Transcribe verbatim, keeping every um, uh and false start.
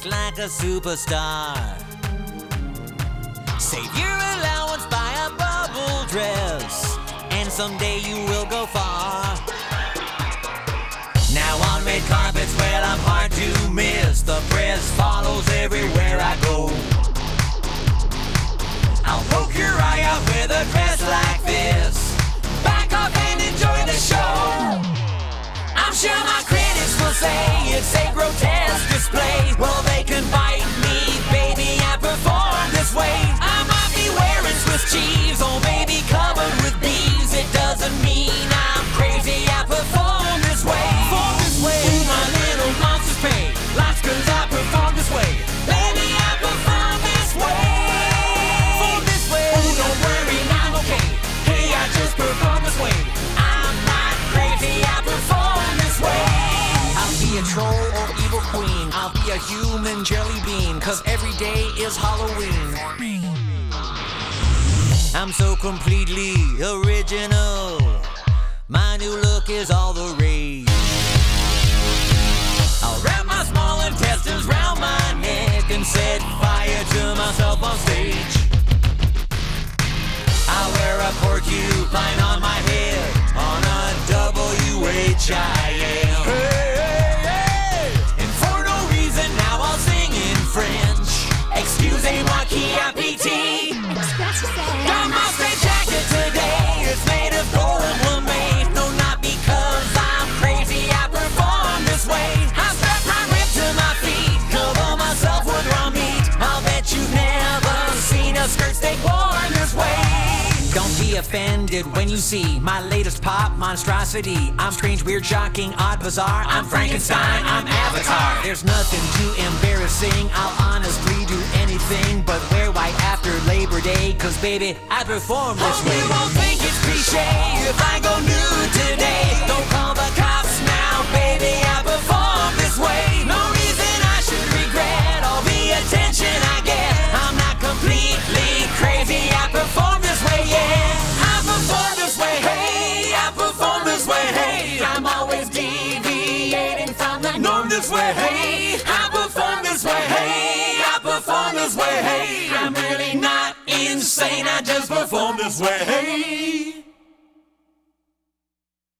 like a superstar. Save your allowance, buy a bubble dress, and someday you will go far. Now on red carpets, well, I'm hard to miss. The press follows everywhere I go. I'll poke your eye out with a dress like this. Back off and enjoy the show. I'm sure my critics will say it's a grotesque display. Well, they can bite me, baby, I perform this way. I might be wearing Swiss cheese, oh baby, covered with bees. It doesn't mean I'm crazy, I perform this way. Perform this way. Ooh, my little monsters pay lots cause I perform this way. Baby, I perform this way. Perform this way. Ooh, don't worry, I'm okay. Hey, I just perform this way. I'm not crazy, I perform this way. I'll be a troll or evil queen, I'll be a human jelly bean, cause every day is Halloween. I'm so completely original, my new look is all the rage. I'll wrap my small intestines round my neck and set fire to myself on stage. I'll wear a porcupine on my head on a W H I M. Hey, hey, hey. And for no reason now I'll sing in French. Excusez-moi qui appétit. Got my straight jacket today, it's made of gold lame. No, not because I'm crazy, I perform this way. I strap my whip to my feet, cover myself with raw meat. I'll bet you've never seen a skirt steak worn this way. Don't be offended when you see my latest pop monstrosity. I'm strange, weird, shocking, odd, bizarre. I'm Frankenstein, I'm Avatar. There's nothing too embarrassing, I'll honestly do anything but wear white after Labor Day, cause baby, I perform this way. You won't think it's cliche if I go nude today. Don't call the cops now, baby, I perform this way. No reason I should regret all the attention I get. I'm not completely crazy, I perform this way, yeah. I perform this way, hey, I perform this way, hey. I'm always deviating from the norm this way, hey. I perform this way, hey, I perform this way, hey. I'm really not insane, I just perform this way, hey.